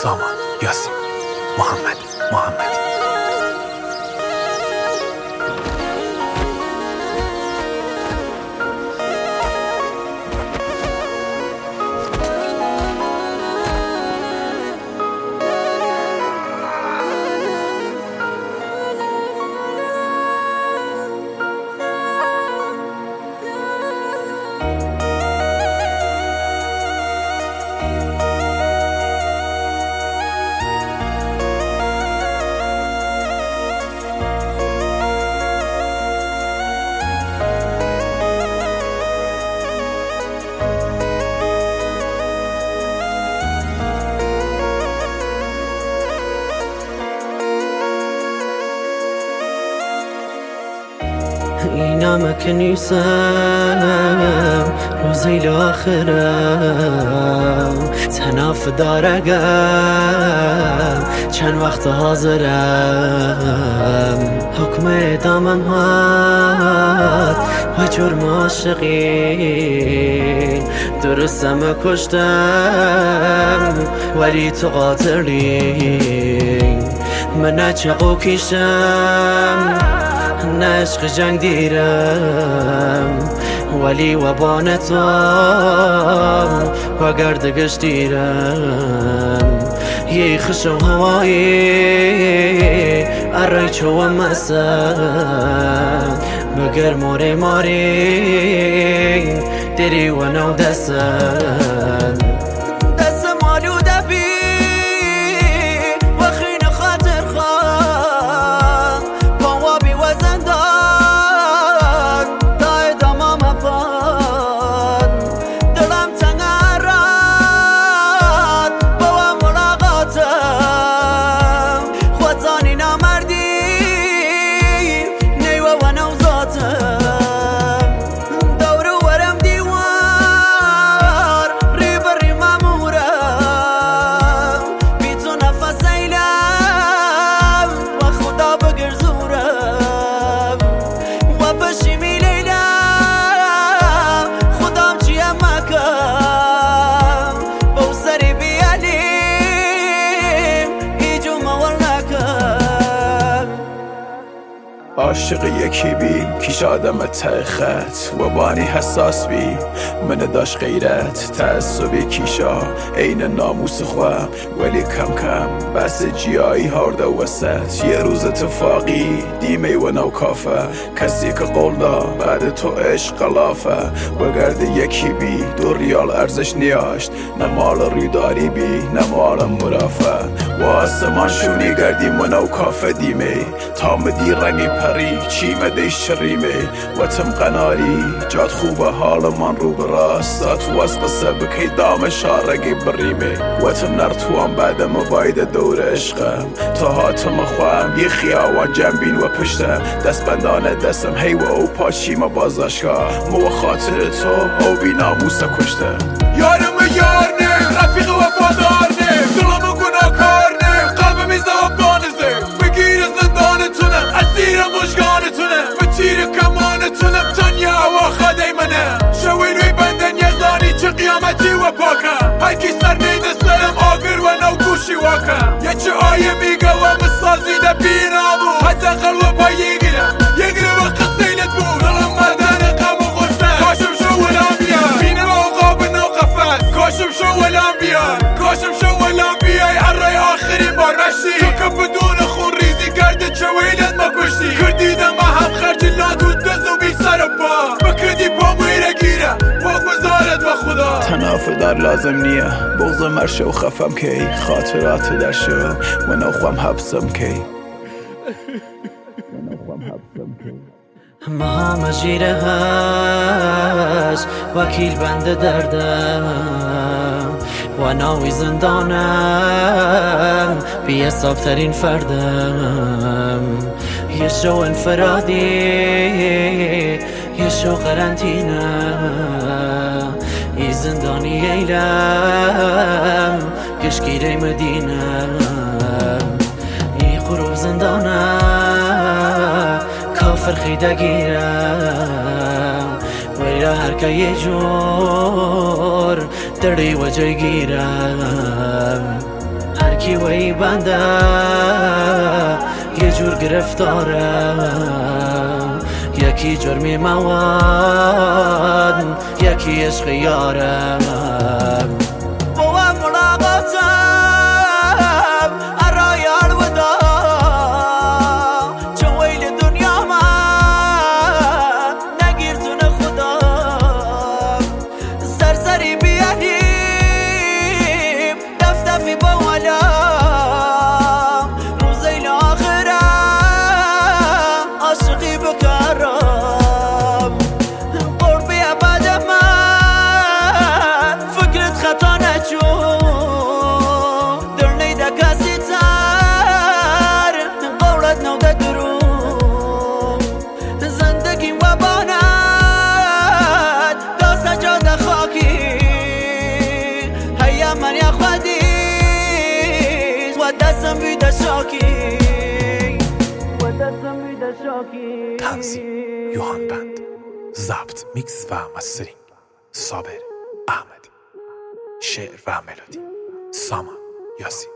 سامان، یاسین، محمدی. اینم که نیستم روزی لاخرم تناف دارگم چند وقت حاضرم حکم اعدامم هات و جرم عاشقین درستم کشتم ولی تو قاتلی من نچقو کشم نه عشق جنگ دیرم ولی وبانتم و گردگش دیرم یه خش و هوایی ارای چو و مسن مگر ماری دیری و نو دستن عاشق یکی بی کیش آدم ته خط و بانی حساس بی من داشت غیرت تعصبی کیشا عین ناموس خواه ولی کم بس جیایی هارده وسط یه روز اتفاقی دیمه و نو کافه کسی که قول دا بعد تو عشق قلافه و گرد یکی بی 2 ریال ارزش نیاشت نه مال ریداری بی نه مال مرافه و آسمان شونی گردی منو کافه دیمه تامدی رنگی پری چی مدیش چریمه و تم قناری جاد خوبه حال من رو براستات و از قصه بکی دام شارگی بریمه و تم نرتوام بعد مباید دور عشقم تا هاتم خواهم یه خیاوان جنبین و پشتم دست بندانه دستم هی و او پاچی ما بازداشتگاه مو خاطر تو او بی ناموسه کشته یارم یار نه رفیق و وفادار نه دلم گناهکار نه قلبم ایزده و بانزه بگیر زندانتونم اسیر مشگانتونم به تیر کمانتونم تنیا و خدای منه شوی روی بندن یزانی چه قیامتی و پاکم هر کی سر نیده سرم آگر و نو گوشی واکم یه چه آیه میگه و مسازیده بینامو حتی قلب پا یگیرم و قصیلت بود دلم مردن قم و غصه کاشم شو ولام بیار بینم اوقاب نو قفت کاشم شو ولام بیار ارای آخرین بار مشتی تو که بدون خون ریزی گرده چه ویلت ما کشتی کردیدم ما هم خرج لاتود دست و بی سر و پا بکردی پا میره گیره با گذارت و خدا تناف در لازم نیه بغض مرشه و خفم کی خاطرات در شو و نوخوام حبسم کی مهام جیره هست وکیل بند دردم و ناوی زندانم بی حساب ترین فردم یه شو انفرادی یه شو قرنطینه ای زندانی ایلم گشگیره مدینه ای غروب زندانه کافر خیده گیرم ویرا هر که یه جور دردی و جای گیرم هر میبنده یه جور گرفتارم یکی جرمی مواد یکی عشق یارم با ملاقاتم ارای الوداع چه ویل دنیا من نگیر تون خدا سرسری بیادیم دفتفی با ولام روزی آخرم عاشقی بکرم قربی عباد من فکرت خطا نچون در نیده کسی تر قولت نوده درون زندگیم و باند دا سجاد خاکی هیا من یا خودی و دستم بیده شاکی تنظیم یوهان بند، ضبط، میکس و مسترینگ صابر احمدی، شعر و ملودی سامان یاسی.